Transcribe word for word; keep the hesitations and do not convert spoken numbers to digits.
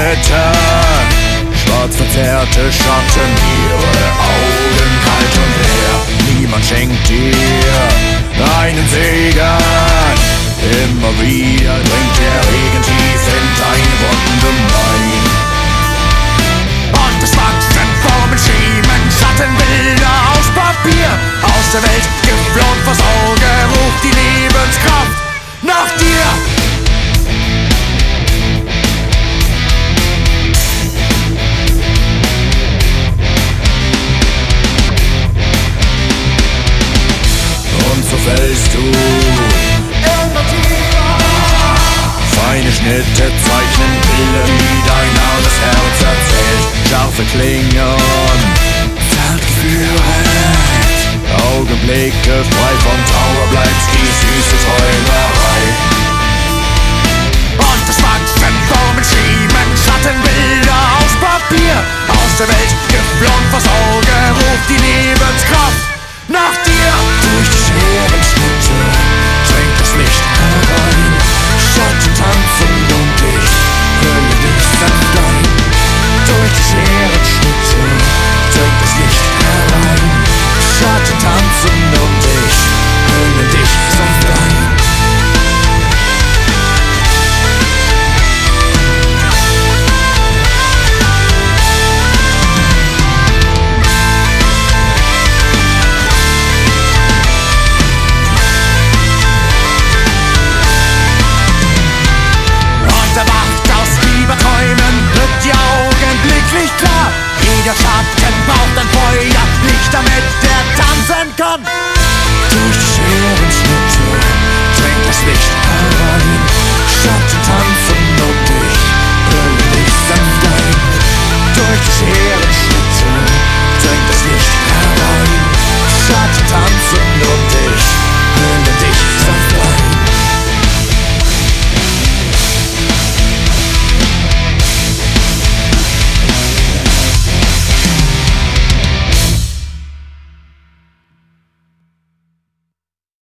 Schritte, schwarz verzerrte Schatten, ihre Augen kalt und leer. Niemand schenkt dir einen Segen, immer wieder dringt der Regen tief in deine Wunden ein. Und es wachsen Formen, Schemen, Schattenbilder aus Papier, aus der Welt geflohen vors Auge, ruft die Lebenskraft nach dir. Und so fällst du immer tiefer. Feine Schnitte zeichnen Bilder, wie dein armes Herz erzählt. Scharfe Klingen, zart geführt. Augenblicke frei vom Trauer bleibt die süße Träumerei.